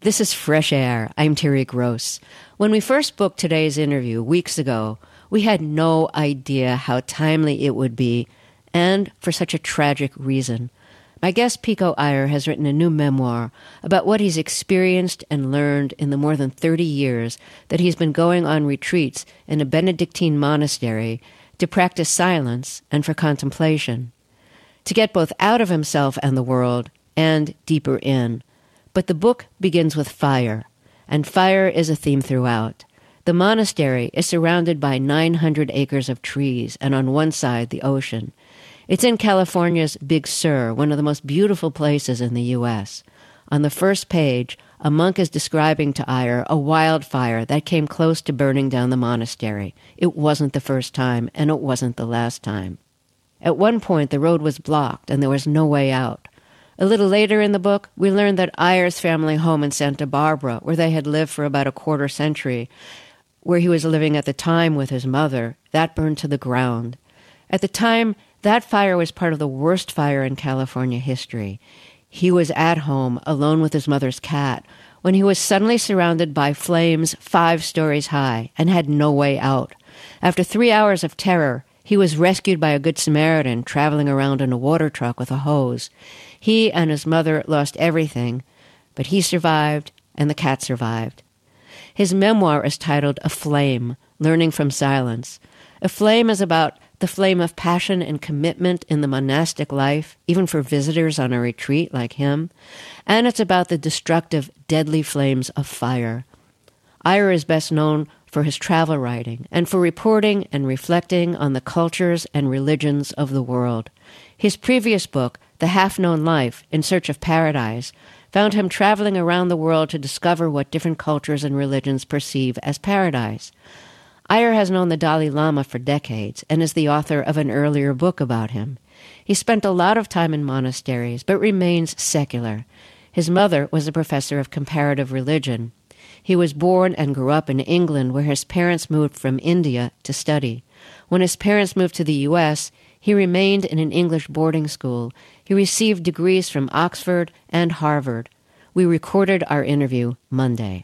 This is Fresh Air. I'm Terry Gross. When we first booked today's interview weeks ago, we had no idea how timely it would be, and for such a tragic reason. My guest Pico Iyer has written a new memoir about what he's experienced and learned in the more than 30 years that he's been going on retreats in a Benedictine monastery to practice silence and for contemplation, to get both out of himself and the world and deeper in. But the book begins with fire, and fire is a theme throughout. The monastery is surrounded by 900 acres of trees, and on one side, the ocean. It's in California's Big Sur, one of the most beautiful places in the U.S. On the first page, a monk is describing to Iyer a wildfire that came close to burning down the monastery. It wasn't the first time, and it wasn't the last time. At one point, the road was blocked, and there was no way out. A little later in the book, we learned that Iyer's family home in Santa Barbara, where they had lived for about a quarter century, where he was living at the time with his mother, that burned to the ground. At the time, that fire was part of the worst fire in California history. He was at home, alone with his mother's cat, when he was suddenly surrounded by flames 5 stories high and had no way out. After 3 hours of terror, he was rescued by a Good Samaritan traveling around in a water truck with a hose. He and his mother lost everything, but he survived and the cat survived. His memoir is titled A Flame, Learning from Silence. A flame is about the flame of passion and commitment in the monastic life, even for visitors on a retreat like him, and it's about the destructive, deadly flames of fire. Iyer is best known for his travel writing and for reporting and reflecting on the cultures and religions of the world. His previous book, The Half-Known Life, In Search of Paradise, found him traveling around the world to discover what different cultures and religions perceive as paradise. Iyer has known the Dalai Lama for decades and is the author of an earlier book about him. He spent a lot of time in monasteries, but remains secular. His mother was a professor of comparative religion. He was born and grew up in England, where his parents moved from India to study. When his parents moved to the U.S., he remained in an English boarding school. He received degrees from Oxford and Harvard. We recorded our interview Monday.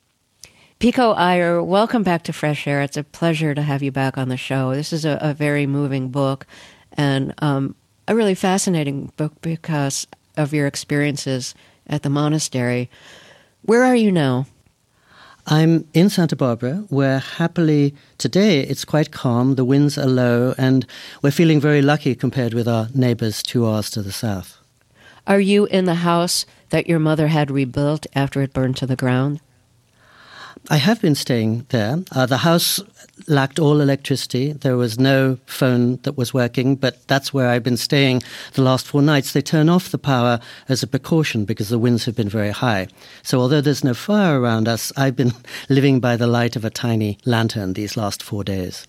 Pico Iyer, welcome back to Fresh Air. It's a pleasure to have you back on the show. This is a very moving book and a really fascinating book because of your experiences at the monastery. Where are you now? I'm in Santa Barbara, where happily today it's quite calm, the winds are low, and we're feeling very lucky compared with our neighbors 2 hours to the south. Are you in the house that your mother had rebuilt after it burned to the ground? I have been staying there. The house lacked all electricity. There was no phone that was working, but that's where I've been staying the last 4 nights. They turn off the power as a precaution because the winds have been very high. So although there's no fire around us, I've been living by the light of a tiny lantern these last 4 days.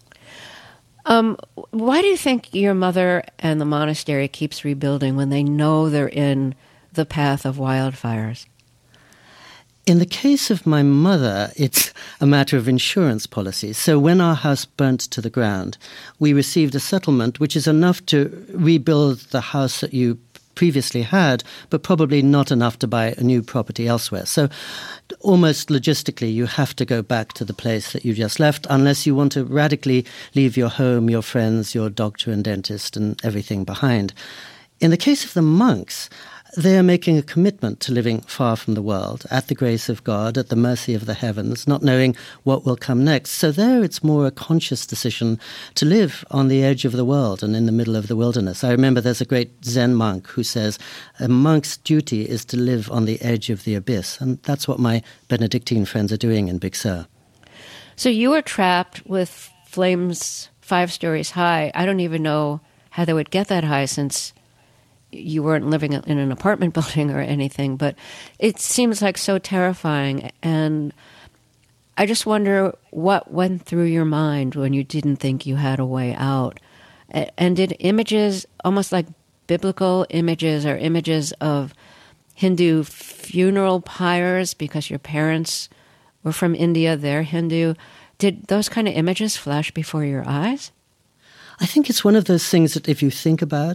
Why do you think your mother and the monastery keeps rebuilding when they know they're in the path of wildfires? In the case of my mother, it's a matter of insurance policy. So when our house burnt to the ground, we received a settlement which is enough to rebuild the house that you previously had, but probably not enough to buy a new property elsewhere. So almost logistically, you have to go back to the place that you just left unless you want to radically leave your home, your friends, your doctor and dentist and everything behind. In the case of the monks, they are making a commitment to living far from the world, at the grace of God, at the mercy of the heavens, not knowing what will come next. So there it's more a conscious decision to live on the edge of the world and in the middle of the wilderness. I remember there's a great Zen monk who says, a monk's duty is to live on the edge of the abyss. And that's what my Benedictine friends are doing in Big Sur. So you were trapped with flames 5 stories high. I don't even know how they would get that high since you weren't living in an apartment building or anything, but it seems like so terrifying. And I just wonder what went through your mind when you didn't think you had a way out. And did images, almost like biblical images or images of Hindu funeral pyres, because your parents were from India, they're Hindu, did those kind of images flash before your eyes? I think it's one of those things that if you think about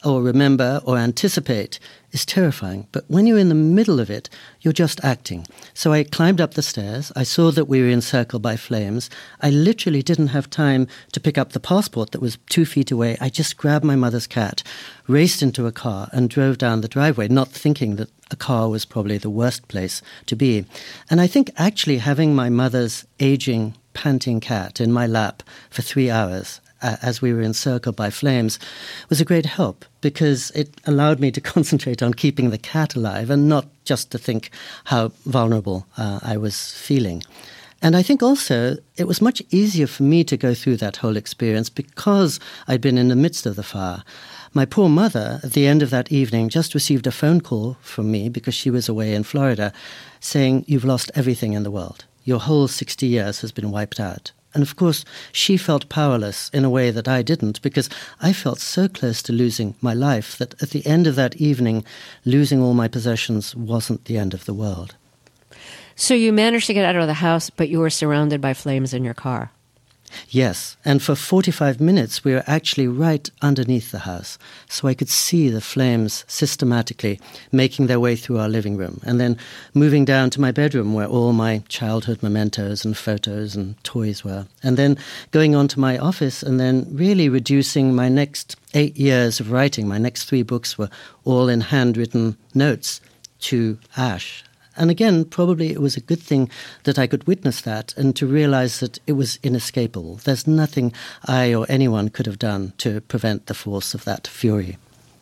or remember or anticipate is terrifying. But when you're in the middle of it, you're just acting. So I climbed up the stairs. I saw that we were encircled by flames. I literally didn't have time to pick up the passport that was 2 feet away. I just grabbed my mother's cat, raced into a car, and drove down the driveway, not thinking that a car was probably the worst place to be. And I think actually having my mother's aging, panting cat in my lap for 3 hours as we were encircled by flames was a great help, because it allowed me to concentrate on keeping the cat alive and not just to think how vulnerable I was feeling. And I think also it was much easier for me to go through that whole experience because I'd been in the midst of the fire. My poor mother, at the end of that evening, just received a phone call from me because she was away in Florida saying, "You've lost everything in the world. Your whole 60 years has been wiped out." And of course, she felt powerless in a way that I didn't, because I felt so close to losing my life that at the end of that evening, losing all my possessions wasn't the end of the world. So you managed to get out of the house, but you were surrounded by flames in your car. Yes, and for 45 minutes we were actually right underneath the house, so I could see the flames systematically making their way through our living room, and then moving down to my bedroom where all my childhood mementos and photos and toys were, and then going on to my office, and then really reducing my next 8 years of writing. My next 3 books were all in handwritten notes to ash. And again, probably it was a good thing that I could witness that and to realize that it was inescapable. There's nothing I or anyone could have done to prevent the force of that fury.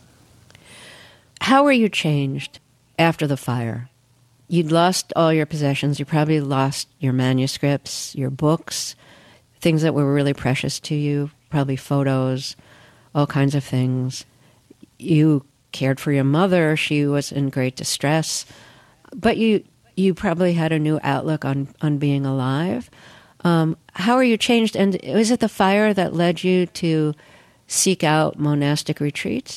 How were you changed after the fire? You'd lost all your possessions. You probably lost your manuscripts, your books, things that were really precious to you, probably photos, all kinds of things. You cared for your mother. She was in great distress. But you probably had a new outlook on being alive. How are you changed? And was it the fire that led you to seek out monastic retreats?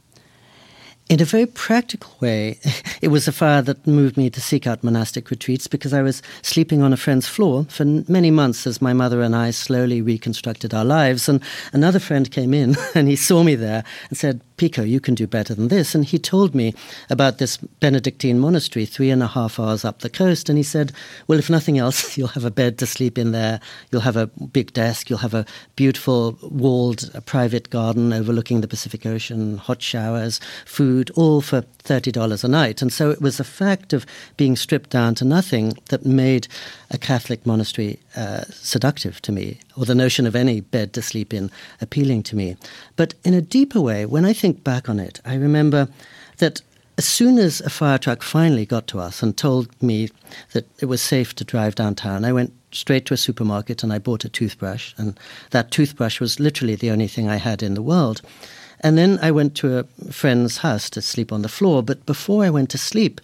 In a very practical way, it was a fire that moved me to seek out monastic retreats, because I was sleeping on a friend's floor for many months as my mother and I slowly reconstructed our lives. And another friend came in and he saw me there and said, "Pico, you can do better than this." And he told me about this Benedictine monastery 3.5 hours up the coast. And he said, "Well, if nothing else, you'll have a bed to sleep in there. You'll have a big desk. You'll have a beautiful walled private garden overlooking the Pacific Ocean, hot showers, food, all for $30 a night." And so it was the fact of being stripped down to nothing that made a Catholic monastery seductive to me, or the notion of any bed to sleep in appealing to me. But in a deeper way, when I think back on it, I remember that as soon as a fire truck finally got to us and told me that it was safe to drive downtown, I went straight to a supermarket and I bought a toothbrush. And that toothbrush was literally the only thing I had in the world. And then I went to a friend's house to sleep on the floor. But before I went to sleep,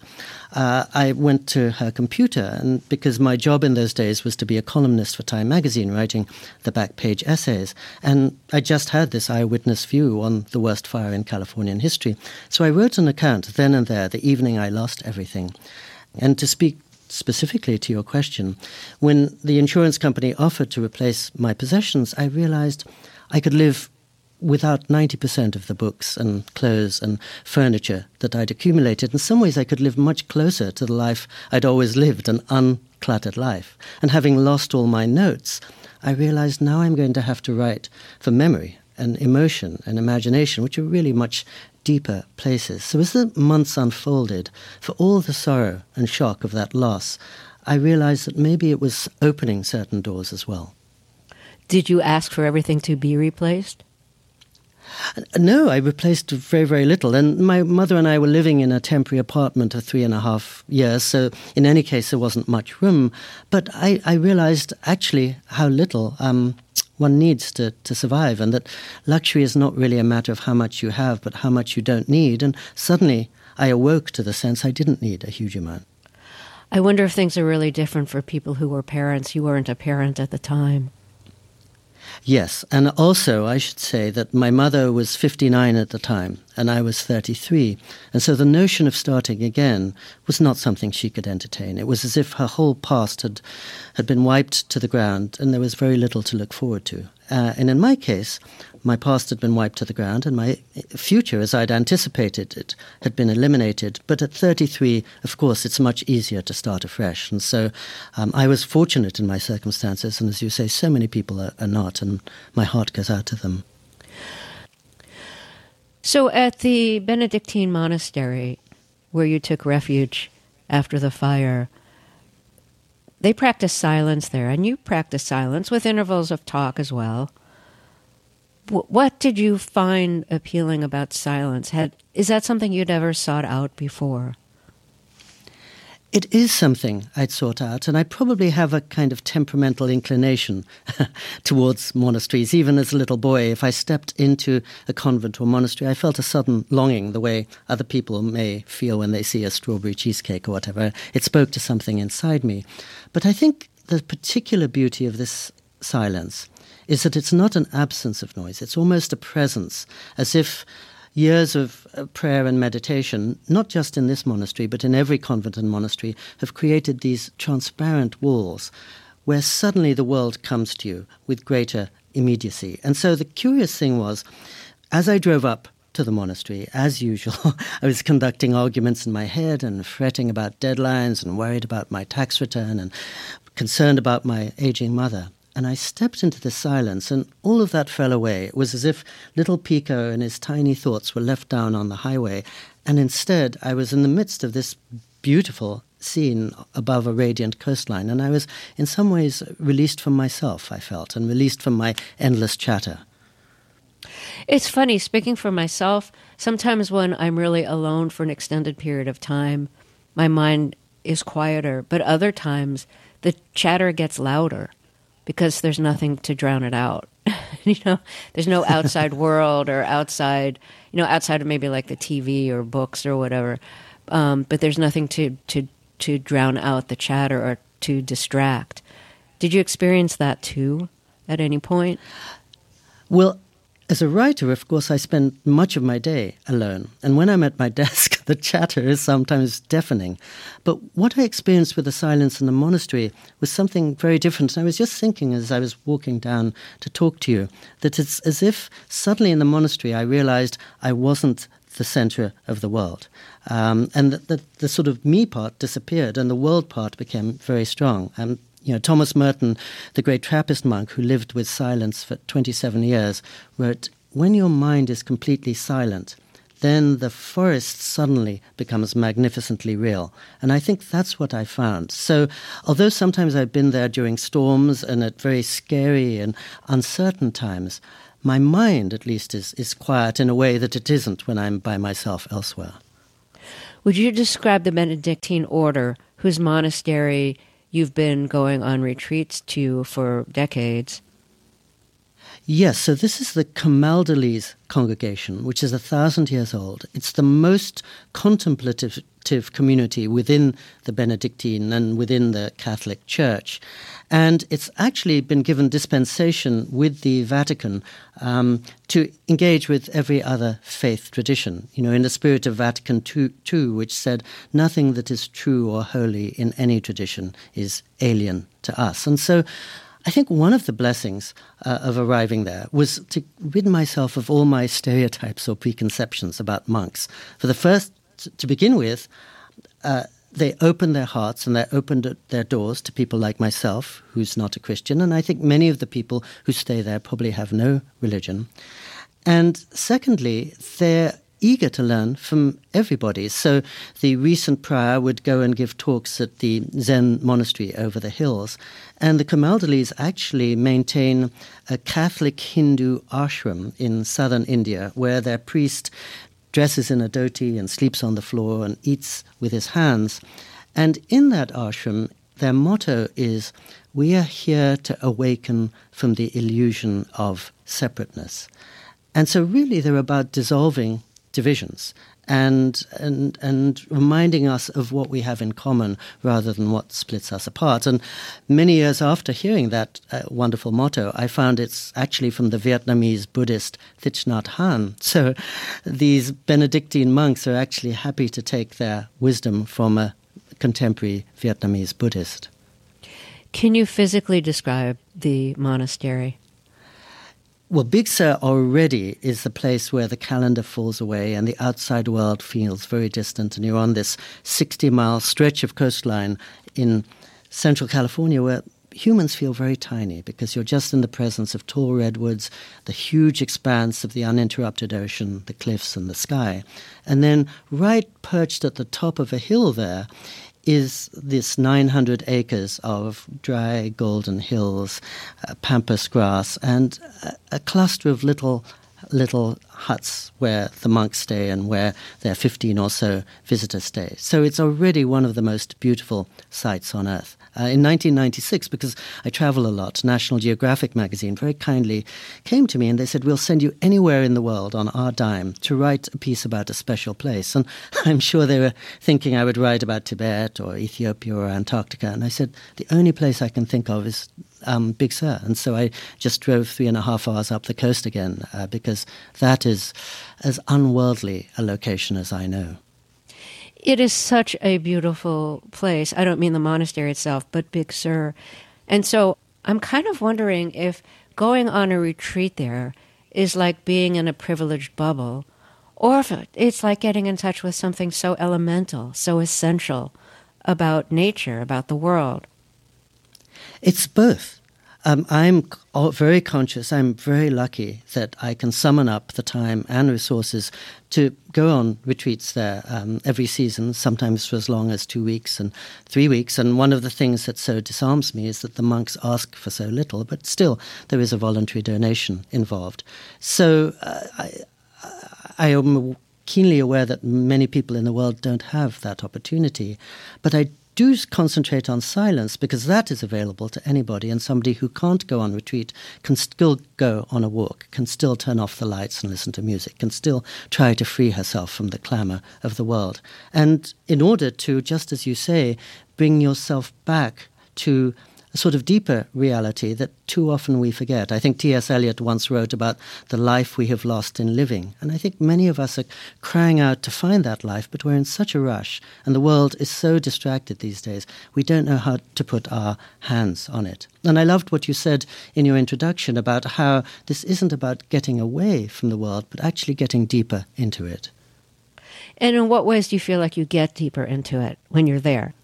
I went to her computer. And because my job in those days was to be a columnist for Time magazine, writing the back page essays. And I just had this eyewitness view on the worst fire in Californian history. So I wrote an account then and there, the evening I lost everything. And to speak specifically to your question, when the insurance company offered to replace my possessions, I realized I could live without 90% of the books and clothes and furniture that I'd accumulated. In some ways, I could live much closer to the life I'd always lived, an uncluttered life. And having lost all my notes, I realized now I'm going to have to write for memory and emotion and imagination, which are really much deeper places. So as the months unfolded, for all the sorrow and shock of that loss, I realized that maybe it was opening certain doors as well. Did you ask for everything to be replaced? No, I replaced very, very little. And my mother and I were living in a temporary apartment for 3.5 years, so in any case there wasn't much room. But I realized actually how little one needs to survive, and that luxury is not really a matter of how much you have, but how much you don't need. And suddenly I awoke to the sense I didn't need a huge amount. I wonder if things are really different for people who were parents. You weren't a parent at the time. Yes, and also I should say that my mother was 59 at the time, and I was 33. And so the notion of starting again was not something she could entertain. It was as if her whole past had been wiped to the ground, and there was very little to look forward to. And in my case, my past had been wiped to the ground, and my future, as I'd anticipated it, had been eliminated. But at 33, of course, it's much easier to start afresh. And so I was fortunate in my circumstances, and as you say, so many people are not, and my heart goes out to them. So at the Benedictine monastery, where you took refuge after the fire, they practice silence there, and you practice silence with intervals of talk as well. What did you find appealing about silence? Is that something you'd ever sought out before? It is something I'd sought out, and I probably have a kind of temperamental inclination towards monasteries. Even as a little boy, if I stepped into a convent or monastery, I felt a sudden longing, the way other people may feel when they see a strawberry cheesecake or whatever. It spoke to something inside me. But I think the particular beauty of this silence is that it's not an absence of noise. It's almost a presence, as if years of prayer and meditation, not just in this monastery, but in every convent and monastery, have created these transparent walls where suddenly the world comes to you with greater immediacy. And so the curious thing was, as I drove up to the monastery, as usual, I was conducting arguments in my head and fretting about deadlines and worried about my tax return and concerned about my aging mother. And I stepped into the silence, and all of that fell away. It was as if little Pico and his tiny thoughts were left down on the highway, and instead I was in the midst of this beautiful scene above a radiant coastline, and I was in some ways released from myself, I felt, and released from my endless chatter. It's funny, speaking for myself, sometimes when I'm really alone for an extended period of time, my mind is quieter, but other times the chatter gets louder, because there's nothing to drown it out. There's no outside world or outside of maybe like the TV or books or whatever. But there's nothing to drown out the chatter or to distract. Did you experience that too at any point? Well, as a writer, of course, I spend much of my day alone. And when I'm at my desk, the chatter is sometimes deafening. But what I experienced with the silence in the monastery was something very different. And I was just thinking as I was walking down to talk to you, that it's as if suddenly in the monastery I realized I wasn't the center of the world. And that the sort of me part disappeared and the world part became very strong. Thomas Merton, the great Trappist monk who lived with silence for 27 years, wrote, "When your mind is completely silent, then the forest suddenly becomes magnificently real." And I think that's what I found. So although sometimes I've been there during storms and at very scary and uncertain times, my mind at least is quiet in a way that it isn't when I'm by myself elsewhere. Would you describe the Benedictine order, whose monastery you've been going on retreats to for decades? Yes, so this is the Camaldolese congregation, which is 1,000 years old. It's the most contemplative community within the Benedictine and within the Catholic Church. And it's actually been given dispensation with the Vatican to engage with every other faith tradition, in the spirit of Vatican II, which said nothing that is true or holy in any tradition is alien to us. And so I think one of the blessings of arriving there was to rid myself of all my stereotypes or preconceptions about monks. For the first, to begin with, they opened their hearts and they opened their doors to people like myself, who's not a Christian, and I think many of the people who stay there probably have no religion. And secondly, they're eager to learn from everybody. So the recent prior would go and give talks at the Zen monastery over the hills. And the Camaldolese actually maintain a Catholic Hindu ashram in southern India, where their priest dresses in a dhoti and sleeps on the floor and eats with his hands. And in that ashram, their motto is, "We are here to awaken from the illusion of separateness." And so really they're about dissolving divisions and reminding us of what we have in common rather than what splits us apart. And many years after hearing that wonderful motto, I found it's actually from the Vietnamese Buddhist Thich Nhat Hanh. So these Benedictine monks are actually happy to take their wisdom from a contemporary Vietnamese Buddhist. Can you physically describe the monastery? Well, Big Sur already is the place where the calendar falls away and the outside world feels very distant, and you're on this 60-mile stretch of coastline in central California where humans feel very tiny because you're just in the presence of tall redwoods, the huge expanse of the uninterrupted ocean, the cliffs and the sky. And then right perched at the top of a hill there is this 900 acres of dry golden hills, pampas grass, and a cluster of little huts where the monks stay and where their 15 or so visitors stay. So it's already one of the most beautiful sights on earth. In 1996, because I travel a lot, National Geographic magazine very kindly came to me and they said, we'll send you anywhere in the world on our dime to write a piece about a special place. And I'm sure they were thinking I would write about Tibet or Ethiopia or Antarctica. And I said, the only place I can think of is Big Sur. And so I just drove 3.5 hours up the coast again because that is as unworldly a location as I know. It is such a beautiful place. I don't mean the monastery itself, but Big Sur. And so I'm kind of wondering if going on a retreat there is like being in a privileged bubble, or if it's like getting in touch with something so elemental, so essential about nature, about the world. It's both. I'm very conscious, I'm very lucky that I can summon up the time and resources to go on retreats there every season, sometimes for as long as 2 weeks and 3 weeks. And one of the things that so disarms me is that the monks ask for so little, but still there is a voluntary donation involved. So I am keenly aware that many people in the world don't have that opportunity, but I do concentrate on silence because that is available to anybody, and somebody who can't go on retreat can still go on a walk, can still turn off the lights and listen to music, can still try to free herself from the clamour of the world. And in order to, just as you say, bring yourself back to a sort of deeper reality that too often we forget. I think T.S. Eliot once wrote about the life we have lost in living. And I think many of us are crying out to find that life, but we're in such a rush, and the world is so distracted these days, we don't know how to put our hands on it. And I loved what you said in your introduction about how this isn't about getting away from the world, but actually getting deeper into it. And in what ways do you feel like you get deeper into it when you're there?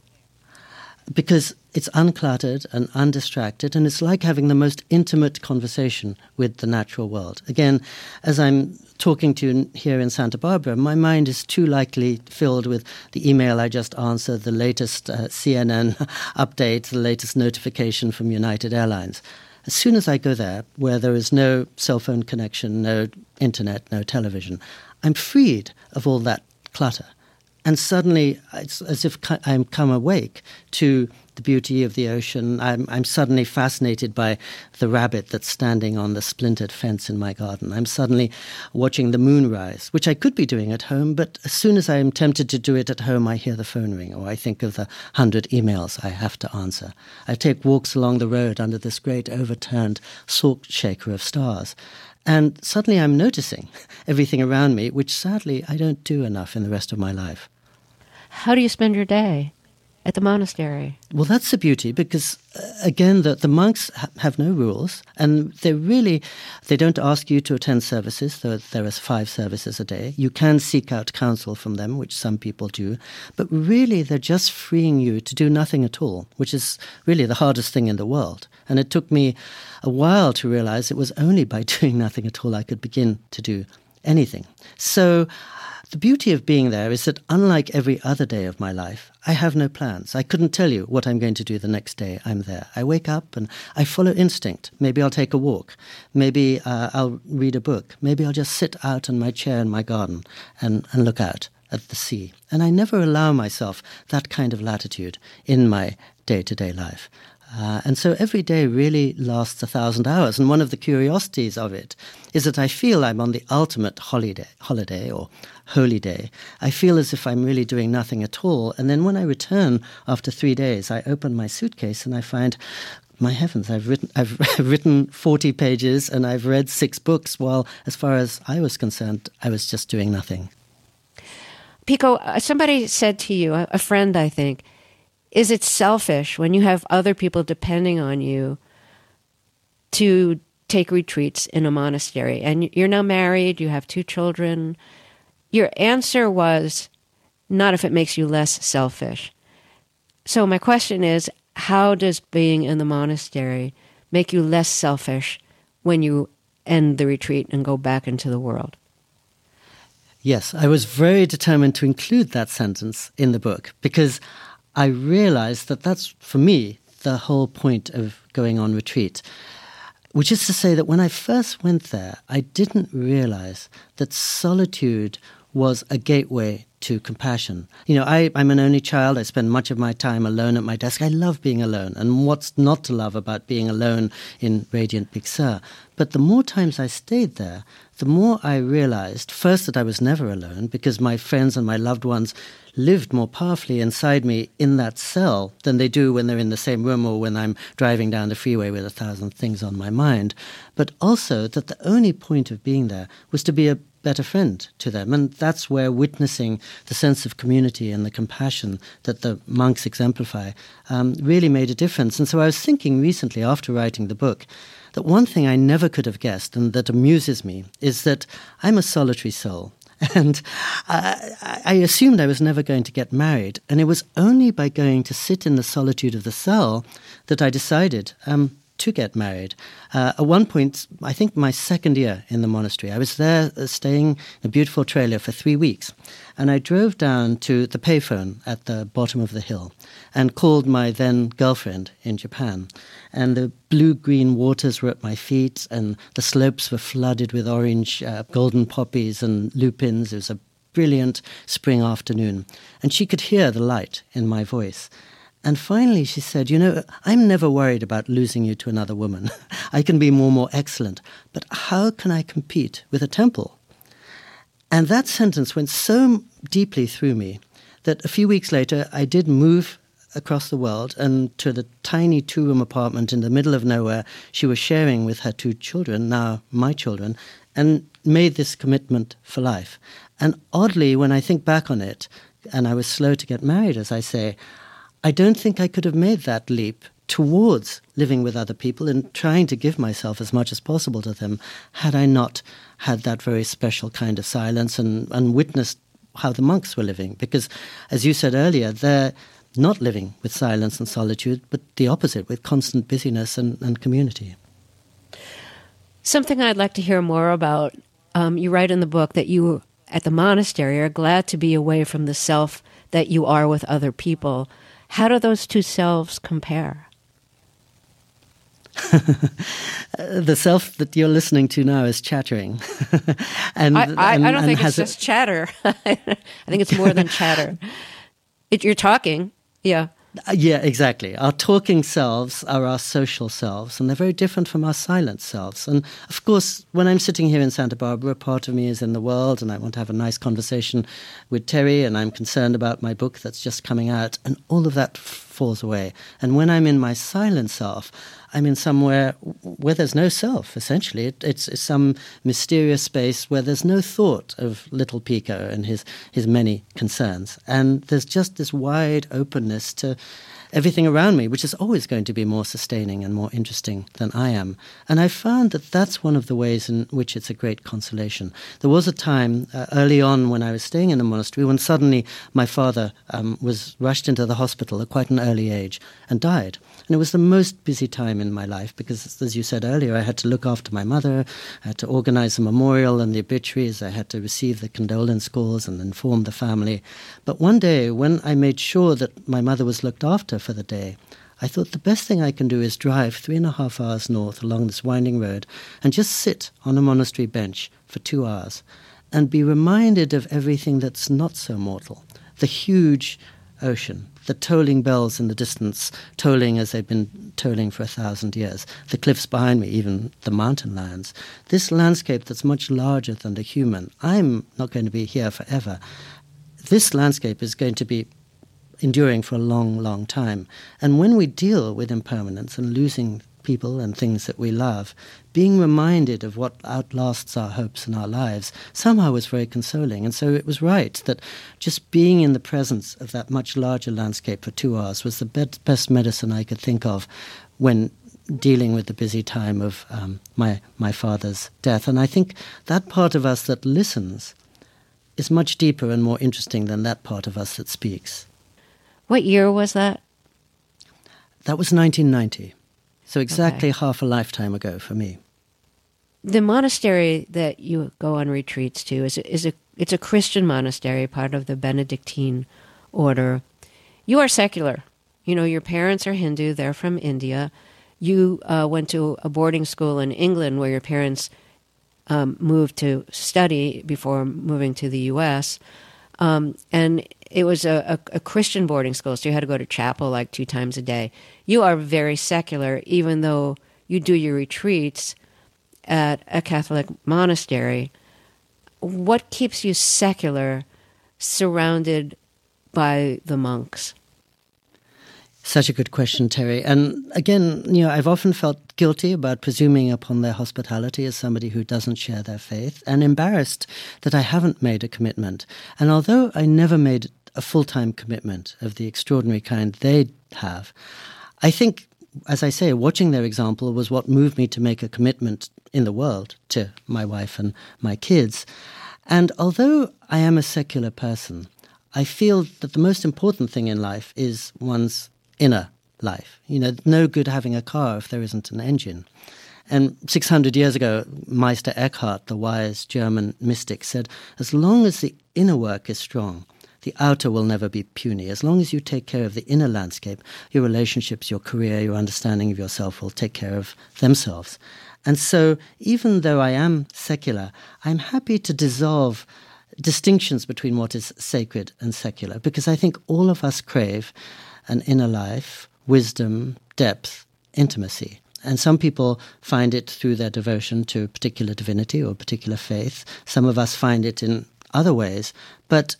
Because it's uncluttered and undistracted, and it's like having the most intimate conversation with the natural world. Again, as I'm talking to you here in Santa Barbara, my mind is too likely filled with the email I just answered, the latest CNN update, the latest notification from United Airlines. As soon as I go there, where there is no cell phone connection, no internet, no television, I'm freed of all that clutter. And suddenly, it's as if I'm come awake to the beauty of the ocean. I'm suddenly fascinated by the rabbit that's standing on the splintered fence in my garden. I'm suddenly watching the moon rise, which I could be doing at home, but as soon as I am tempted to do it at home, I hear the phone ring, or I think of the 100 emails I have to answer. I take walks along the road under this great overturned salt shaker of stars. And suddenly I'm noticing everything around me, which sadly I don't do enough in the rest of my life. How do you spend your day at the monastery? Well, that's the beauty, because, again, the monks have no rules, and they don't ask you to attend services, though there are 5 services a day. You can seek out counsel from them, which some people do, but really they're just freeing you to do nothing at all, which is really the hardest thing in the world. And it took me a while to realize it was only by doing nothing at all I could begin to do anything. So the beauty of being there is that unlike every other day of my life, I have no plans. I couldn't tell you what I'm going to do the next day I'm there. I wake up and I follow instinct. Maybe I'll take a walk. Maybe I'll read a book. Maybe I'll just sit out in my chair in my garden and look out at the sea. And I never allow myself that kind of latitude in my day-to-day life. And so every day really lasts 1,000 hours. And one of the curiosities of it is that I feel I'm on the ultimate holiday or holy day. I feel as if I'm really doing nothing at all. And then when I return after 3 days, I open my suitcase and I find, my heavens, I've written 40 pages and I've read 6 books, while as far as I was concerned, I was just doing nothing. Pico, somebody said to you, a friend I think, is it selfish when you have other people depending on you to take retreats in a monastery? And you're now married, you have 2 children. Your answer was, not if it makes you less selfish. So my question is, how does being in the monastery make you less selfish when you end the retreat and go back into the world? Yes, I was very determined to include that sentence in the book because I realized that that's, for me, the whole point of going on retreat, which is to say that when I first went there, I didn't realize that solitude was a gateway to compassion. You know, I'm an only child. I spend much of my time alone at my desk. I love being alone. And what's not to love about being alone in radiant Big Sur? But the more times I stayed there, the more I realized, first, that I was never alone because my friends and my loved ones lived more powerfully inside me in that cell than they do when they're in the same room or when I'm driving down the freeway with 1,000 things on my mind. But also that the only point of being there was to be a better friend to them. And that's where witnessing the sense of community and the compassion that the monks exemplify really made a difference. And so I was thinking recently, after writing the book, that one thing I never could have guessed and that amuses me is that I'm a solitary soul. And I assumed I was never going to get married. And it was only by going to sit in the solitude of the cell that I decided to get married. At one point, I think my second year in the monastery, I was there staying in a beautiful trailer for 3 weeks. And I drove down to the payphone at the bottom of the hill and called my then girlfriend in Japan. And the blue-green waters were at my feet and the slopes were flooded with orange, golden poppies and lupins. It was a brilliant spring afternoon. And she could hear the light in my voice. And finally she said, you know, I'm never worried about losing you to another woman. I can be more excellent. But how can I compete with a temple? And that sentence went so deeply through me that a few weeks later I did move across the world and to the tiny 2-room apartment in the middle of nowhere she was sharing with her 2 children, now my children, and made this commitment for life. And oddly, when I think back on it, and I was slow to get married, as I say, I don't think I could have made that leap towards living with other people and trying to give myself as much as possible to them had I not had that very special kind of silence and witnessed how the monks were living. Because, as you said earlier, they're not living with silence and solitude, but the opposite, with constant busyness and community. Something I'd like to hear more about, you write in the book that you at the monastery are glad to be away from the self that you are with other people. How do those 2 selves compare? The self that you're listening to now is chattering. I don't think it's just chatter. I think it's more than chatter. You're talking, yeah. Yeah, exactly. Our talking selves are our social selves, and they're very different from our silent selves. And of course, when I'm sitting here in Santa Barbara, part of me is in the world, and I want to have a nice conversation with Terry, and I'm concerned about my book that's just coming out, and all of that falls away. And when I'm in my silent self, I'm in somewhere where there's no self, essentially. It's some mysterious space where there's no thought of little Pico and his many concerns. And there's just this wide openness to everything around me, which is always going to be more sustaining and more interesting than I am. And I found that that's one of the ways in which it's a great consolation. There was a time early on when I was staying in the monastery when suddenly my father was rushed into the hospital at quite an early age and died. And it was the most busy time in my life because, as you said earlier, I had to look after my mother, I had to organize the memorial and the obituaries, I had to receive the condolence calls and inform the family. But one day, when I made sure that my mother was looked after for the day, I thought the best thing I can do is drive 3.5 hours north along this winding road and just sit on a monastery bench for 2 hours and be reminded of everything that's not so mortal. The huge ocean, the tolling bells in the distance, tolling as they've been tolling for 1,000 years, the cliffs behind me, even the mountain lions, this landscape that's much larger than the human. I'm not going to be here forever. This landscape is going to be enduring for a long, long time. And when we deal with impermanence and losing people and things that we love, being reminded of what outlasts our hopes and our lives somehow was very consoling. And so it was right that just being in the presence of that much larger landscape for 2 hours was the best medicine I could think of when dealing with the busy time of my father's death. And I think that part of us that listens is much deeper and more interesting than that part of us that speaks. What year was that? That was 1990. So exactly half a lifetime ago for me. The monastery that you go on retreats to it's a Christian monastery, part of the Benedictine order. You are secular. You know, your parents are Hindu. They're from India. You went to a boarding school in England where your parents moved to study before moving to the U.S., and it was a Christian boarding school, so you had to go to chapel like 2 times a day. You are very secular, even though you do your retreats at a Catholic monastery. What keeps you secular, surrounded by the monks? Such a good question, Terry. And again, I've often felt guilty about presuming upon their hospitality as somebody who doesn't share their faith, and embarrassed that I haven't made a commitment. And although I never made a full-time commitment of the extraordinary kind they have, I think, as I say, watching their example was what moved me to make a commitment in the world to my wife and my kids. And although I am a secular person, I feel that the most important thing in life is one's inner life. No good having a car if there isn't an engine. And 600 years ago, Meister Eckhart, the wise German mystic, said, as long as the inner work is strong, the outer will never be puny. As long as you take care of the inner landscape, your relationships, your career, your understanding of yourself will take care of themselves. And so, even though I am secular, I'm happy to dissolve distinctions between what is sacred and secular, because I think all of us crave an inner life, wisdom, depth, intimacy. And some people find it through their devotion to a particular divinity or a particular faith. Some of us find it in other ways. But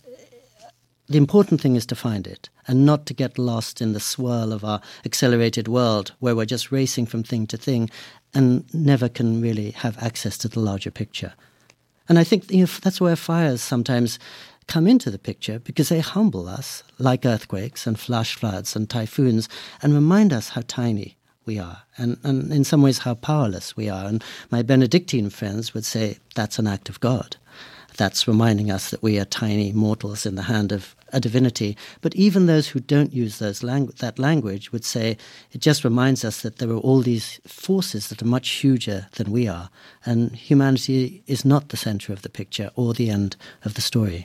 the important thing is to find it and not to get lost in the swirl of our accelerated world where we're just racing from thing to thing and never can really have access to the larger picture. And I think that's where fires sometimes come into the picture, because they humble us, like earthquakes and flash floods and typhoons, and remind us how tiny we are, and in some ways how powerless we are. And my Benedictine friends would say that's an act of God. That's reminding us that we are tiny mortals in the hand of a divinity. But even those who don't use that language would say it just reminds us that there are all these forces that are much huger than we are, and humanity is not the center of the picture or the end of the story.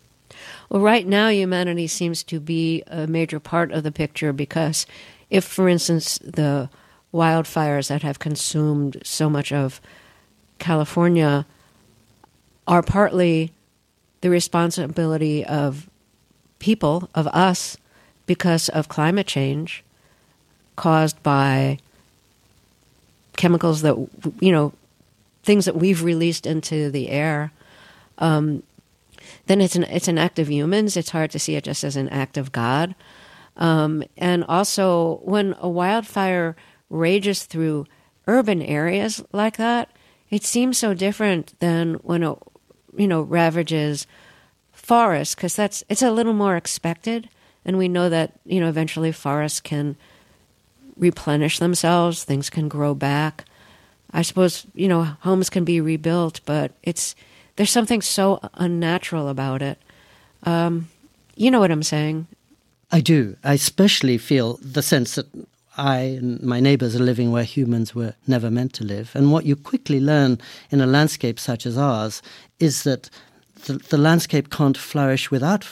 Well, right now, humanity seems to be a major part of the picture, because if, for instance, the wildfires that have consumed so much of California are partly the responsibility of people, of us, because of climate change caused by chemicals that, things that we've released into the air, then it's an act of humans. It's hard to see it just as an act of God. And also, when a wildfire rages through urban areas like that, it seems so different than when it, ravages forests, because it's a little more expected. And we know that, eventually forests can replenish themselves, things can grow back. I suppose, homes can be rebuilt, but there's something so unnatural about it. You know what I'm saying? I do. I especially feel the sense that I and my neighbors are living where humans were never meant to live. And what you quickly learn in a landscape such as ours is that the landscape can't flourish without fire.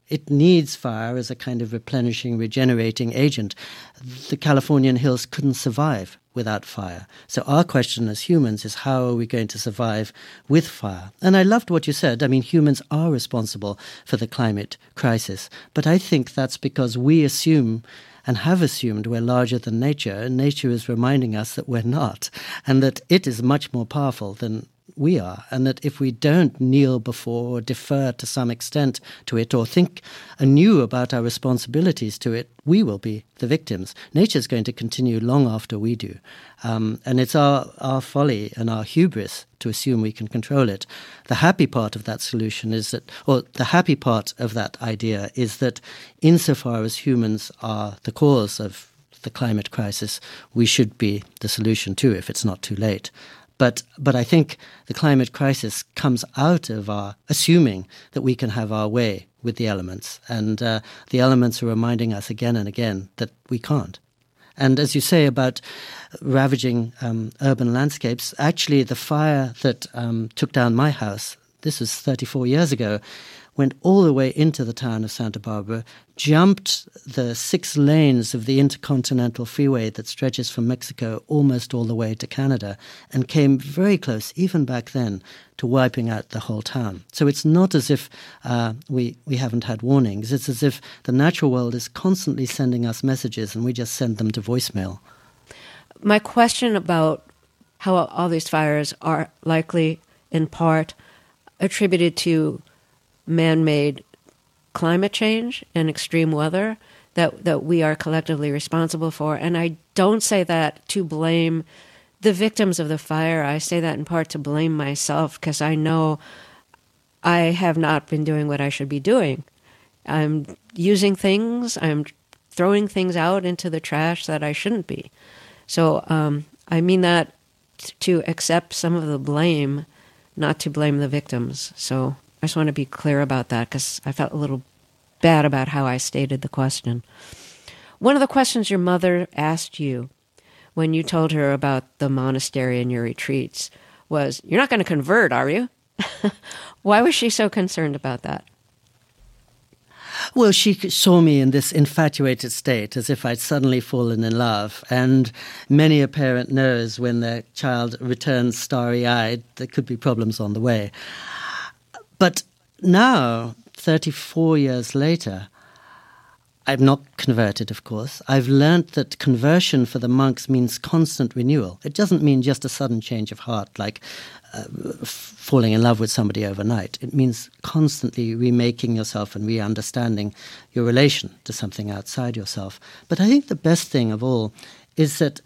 It needs fire as a kind of replenishing, regenerating agent. The Californian hills couldn't survive without fire. So our question as humans is, how are we going to survive with fire? And I loved what you said. I mean, humans are responsible for the climate crisis. But I think that's because we assume and have assumed we're larger than nature, and nature is reminding us that we're not, and that it is much more powerful than we are, and that if we don't kneel before or defer to some extent to it or think anew about our responsibilities to it, we will be the victims. Nature's going to continue long after we do. And it's our folly and our hubris to assume we can control it. The happy part of that solution is that, or the happy part of that idea is that insofar as humans are the cause of the climate crisis, we should be the solution too, if it's not too late. But I think the climate crisis comes out of our assuming that we can have our way with the elements. And the elements are reminding us again and again that we can't. And as you say about ravaging urban landscapes, actually the fire that took down my house, this was 34 years ago, went all the way into the town of Santa Barbara, jumped the 6 lanes of the Intercontinental Freeway that stretches from Mexico almost all the way to Canada, and came very close, even back then, to wiping out the whole town. So it's not as if we haven't had warnings. It's as if the natural world is constantly sending us messages and we just send them to voicemail. My question about how all these fires are likely, in part, attributed to man-made climate change and extreme weather that we are collectively responsible for. And I don't say that to blame the victims of the fire. I say that in part to blame myself, because I know I have not been doing what I should be doing. I'm using things, I'm throwing things out into the trash that I shouldn't be. So I mean that to accept some of the blame, not to blame the victims. So I just want to be clear about that, because I felt a little bad about how I stated the question. One of the questions your mother asked you when you told her about the monastery and your retreats was, "You're not going to convert, are you?" Why was she so concerned about that? Well, she saw me in this infatuated state, as if I'd suddenly fallen in love. And many a parent knows when their child returns starry-eyed, there could be problems on the way. But now, 34 years later, I'm not converted, of course. I've learnt that conversion for the monks means constant renewal. It doesn't mean just a sudden change of heart, like falling in love with somebody overnight. It means constantly remaking yourself and re-understanding your relation to something outside yourself. But I think the best thing of all is that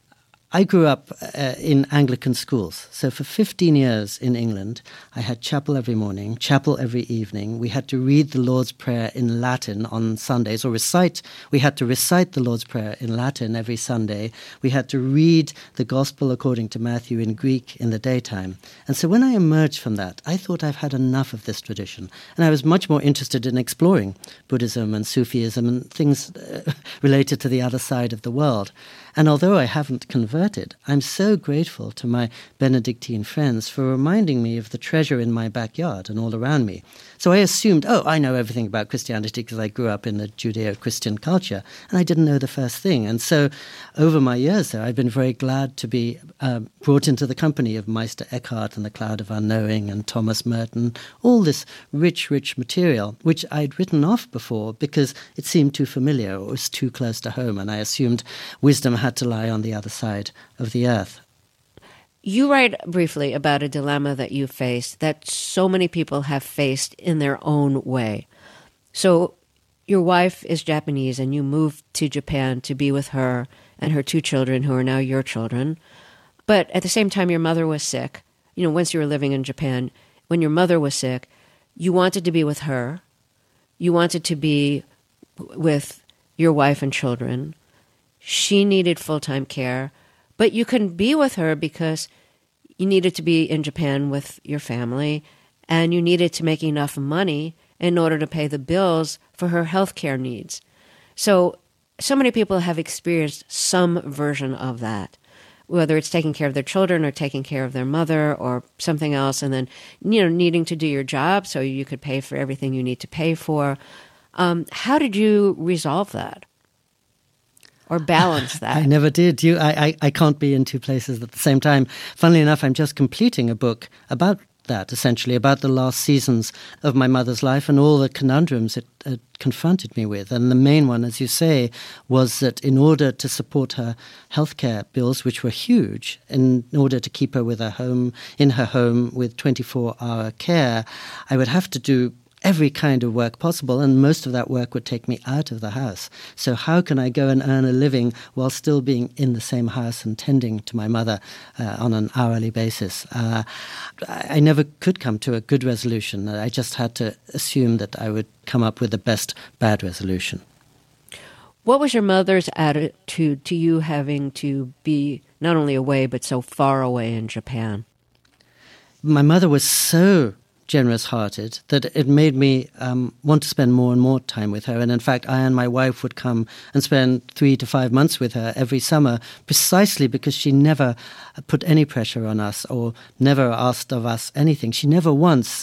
I grew up in Anglican schools. So for 15 years in England, I had chapel every morning, chapel every evening. We had to read the Lord's Prayer in Latin on Sundays, or we had to recite the Lord's Prayer in Latin every Sunday. We had to read the Gospel according to Matthew in Greek in the daytime. And so when I emerged from that, I thought I've had enough of this tradition. And I was much more interested in exploring Buddhism and Sufism and things related to the other side of the world. And although I haven't converted, I'm so grateful to my Benedictine friends for reminding me of the treasure in my backyard and all around me. So I assumed, I know everything about Christianity because I grew up in the Judeo-Christian culture, and I didn't know the first thing. And so over my years there, I've been very glad to be brought into the company of Meister Eckhart and the Cloud of Unknowing and Thomas Merton, all this rich, rich material, which I'd written off before because it seemed too familiar or it was too close to home, and I assumed wisdom had to lie on the other side of the earth. You write briefly about a dilemma that you faced that so many people have faced in their own way. So your wife is Japanese and you moved to Japan to be with her and her 2 children who are now your children. But at the same time, your mother was sick. Once you were living in Japan, when your mother was sick, you wanted to be with her. You wanted to be with your wife and children. She needed full-time care, but you couldn't be with her because you needed to be in Japan with your family, and you needed to make enough money in order to pay the bills for her health care needs. So many people have experienced some version of that, whether it's taking care of their children or taking care of their mother or something else, and then, needing to do your job so you could pay for everything you need to pay for. How did you resolve that? Or balance that? I never did. I can't be in two places at the same time. Funnily enough, I'm just completing a book about that, essentially, about the last seasons of my mother's life and all the conundrums it confronted me with. And the main one, as you say, was that in order to support her healthcare bills, which were huge, in order to keep her in her home with 24-hour care, I would have to do every kind of work possible, and most of that work would take me out of the house. So how can I go and earn a living while still being in the same house and tending to my mother on an hourly basis? I never could come to a good resolution. I just had to assume that I would come up with the best bad resolution. What was your mother's attitude to you having to be not only away, but so far away in Japan? My mother was so generous-hearted that it made me want to spend more and more time with her. And in fact, I and my wife would come and spend 3 to 5 months with her every summer, precisely because she never put any pressure on us or never asked of us anything. She never once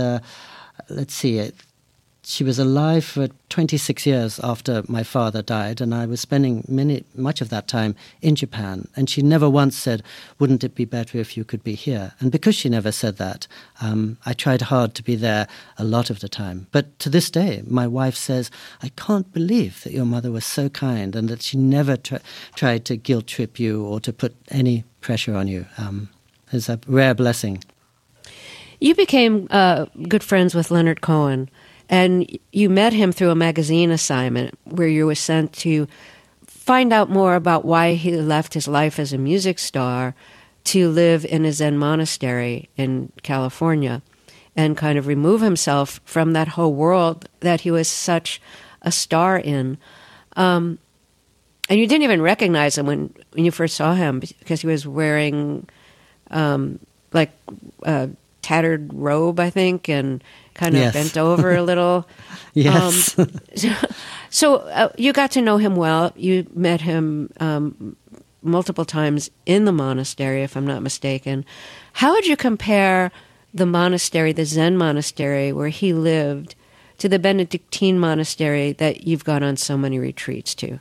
she was alive for 26 years after my father died, and I was spending much of that time in Japan. And she never once said, "Wouldn't it be better if you could be here?" And because she never said that, I tried hard to be there a lot of the time. But to this day, my wife says, "I can't believe that your mother was so kind and that she never tried to guilt trip you or to put any pressure on you." It's a rare blessing. You became good friends with Leonard Cohen. And you met him through a magazine assignment where you were sent to find out more about why he left his life as a music star to live in a Zen monastery in California and kind of remove himself from that whole world that he was such a star in. And you didn't even recognize him when you first saw him because he was wearing like a tattered robe, I think, and kind of bent over a little. Yes. So you got to know him well. You met him multiple times in the monastery, if I'm not mistaken. How would you compare the monastery, the Zen monastery where he lived, to the Benedictine monastery that you've gone on so many retreats to?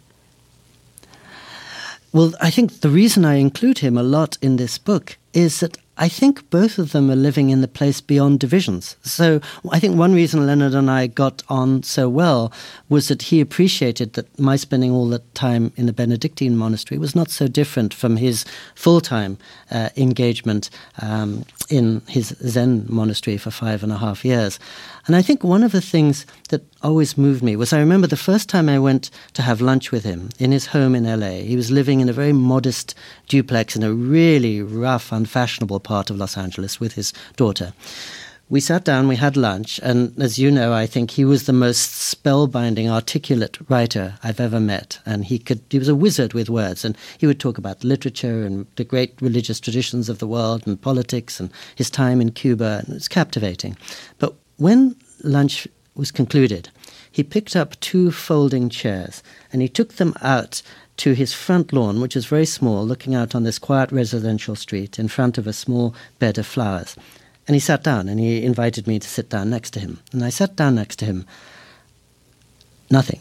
Well, I think the reason I include him a lot in this book is that I think both of them are living in the place beyond divisions. So I think one reason Leonard and I got on so well was that he appreciated that my spending all the time in the Benedictine monastery was not so different from his full-time engagement in his Zen monastery for 5.5 years. And I think one of the things that always moved me was I remember the first time I went to have lunch with him in his home in LA. He was living in a very modest duplex in a really rough, unfashionable part of Los Angeles with his daughter. We sat down, we had lunch, and as you know, I think he was the most spellbinding, articulate writer I've ever met. And he was a wizard with words, and he would talk about literature and the great religious traditions of the world and politics and his time in Cuba, and it was captivating. But when lunch was concluded, he picked up 2 folding chairs and he took them out to his front lawn, which is very small, looking out on this quiet residential street in front of a small bed of flowers. And he sat down and he invited me to sit down next to him. And I sat down next to him. Nothing.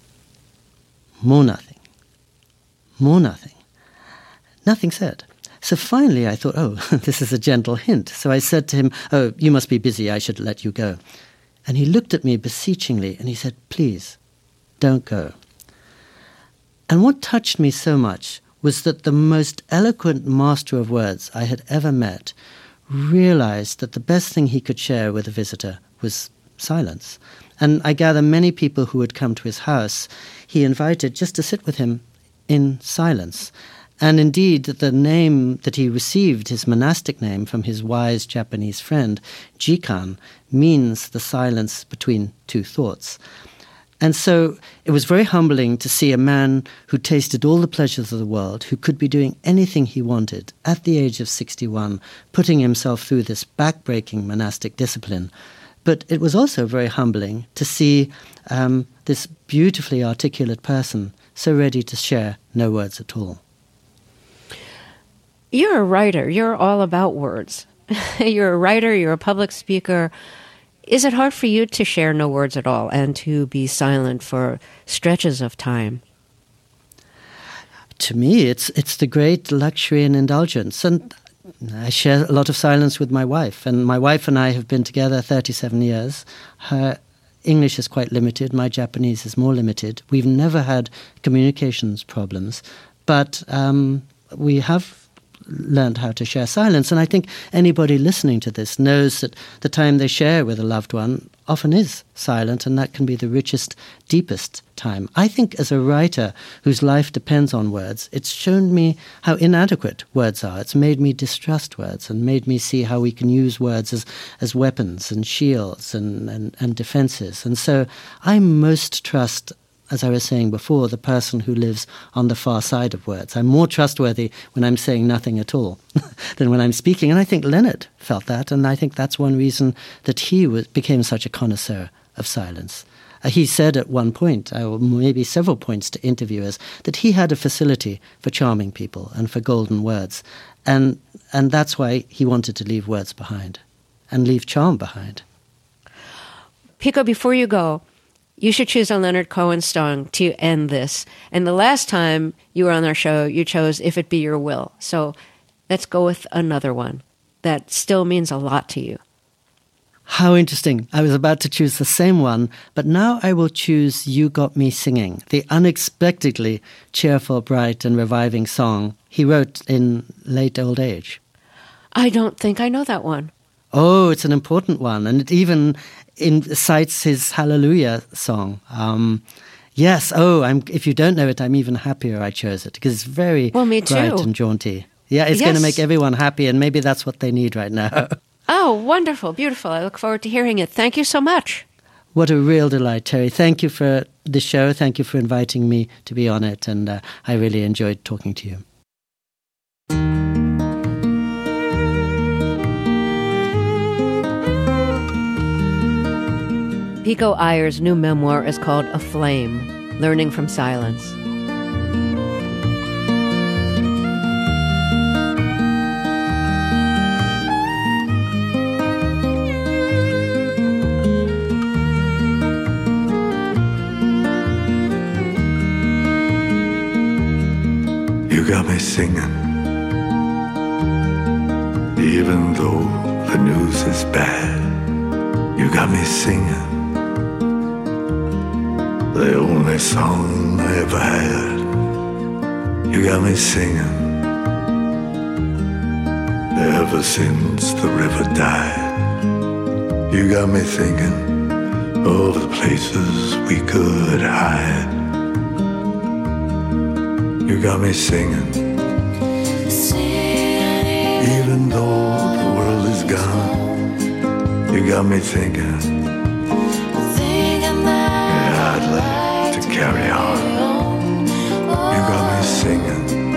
More nothing. More nothing. Nothing said. So finally I thought, oh, this is a gentle hint. So I said to him, "Oh, you must be busy. I should let you go." And he looked at me beseechingly and he said, "Please, don't go." And what touched me so much was that the most eloquent master of words I had ever met realized that the best thing he could share with a visitor was silence. And I gather many people who would come to his house, he invited just to sit with him in silence. And indeed, the name that he received, his monastic name from his wise Japanese friend, Jikan, means the silence between two thoughts. And so it was very humbling to see a man who tasted all the pleasures of the world, who could be doing anything he wanted at the age of 61, putting himself through this back-breaking monastic discipline. But it was also very humbling to see this beautifully articulate person so ready to share no words at all. You're a writer. You're all about words. You're a writer. You're a public speaker. Is it hard for you to share no words at all and to be silent for stretches of time? To me, it's the great luxury and indulgence. And I share a lot of silence with my wife. And my wife and I have been together 37 years. Her English is quite limited. My Japanese is more limited. We've never had communications problems. But we have learned how to share silence. And I think anybody listening to this knows that the time they share with a loved one often is silent, and that can be the richest, deepest time. I think as a writer whose life depends on words, it's shown me how inadequate words are. It's made me distrust words and made me see how we can use words as weapons and shields and defenses. And so I most trust, as I was saying before, the person who lives on the far side of words. I'm more trustworthy when I'm saying nothing at all than when I'm speaking. And I think Leonard felt that, and I think that's one reason that he became such a connoisseur of silence. He said at one point, or maybe several points to interviewers, that he had a facility for charming people and for golden words. And that's why he wanted to leave words behind and leave charm behind. Pico, before you go, you should choose a Leonard Cohen song to end this. And the last time you were on our show, you chose If It Be Your Will. So let's go with another one that still means a lot to you. How interesting. I was about to choose the same one, but now I will choose You Got Me Singing, the unexpectedly cheerful, bright, and reviving song he wrote in late old age. I don't think I know that one. Oh, it's an important one, and it even cites his Hallelujah song. Yes, if you don't know it, I'm even happier I chose it, because it's very bright and jaunty. Yeah, it's going to make everyone happy, and maybe that's what they need right now. Oh, wonderful, beautiful. I look forward to hearing it. Thank you so much. What a real delight, Terry. Thank you for the show. Thank you for inviting me to be on it, and I really enjoyed talking to you. Pico Iyer's new memoir is called Aflame, Learning from Silence. You got me singing, even though the news is bad. You got me singing, the only song I ever had. You got me singing, ever since the river died. You got me thinking of the places we could hide. You got me singing, even though the world is gone. You got me thinking, I'd like to carry on. You got me singing,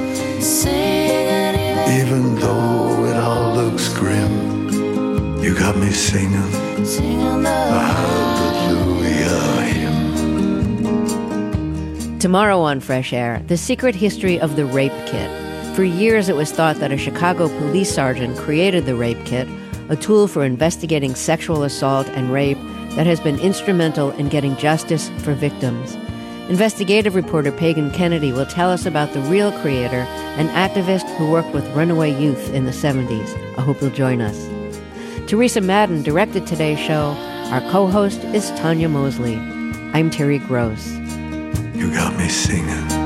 even though it all looks grim. You got me singing a hallelujah hymn. Tomorrow on Fresh Air, the secret history of the rape kit. For years it was thought that a Chicago police sergeant created the rape kit, a tool for investigating sexual assault and rape that has been instrumental in getting justice for victims. Investigative reporter Pagan Kennedy will tell us about the real creator, an activist who worked with runaway youth in the 70s. I hope you'll join us. Teresa Madden directed today's show. Our co-host is Tanya Mosley. I'm Terry Gross. You got me singing.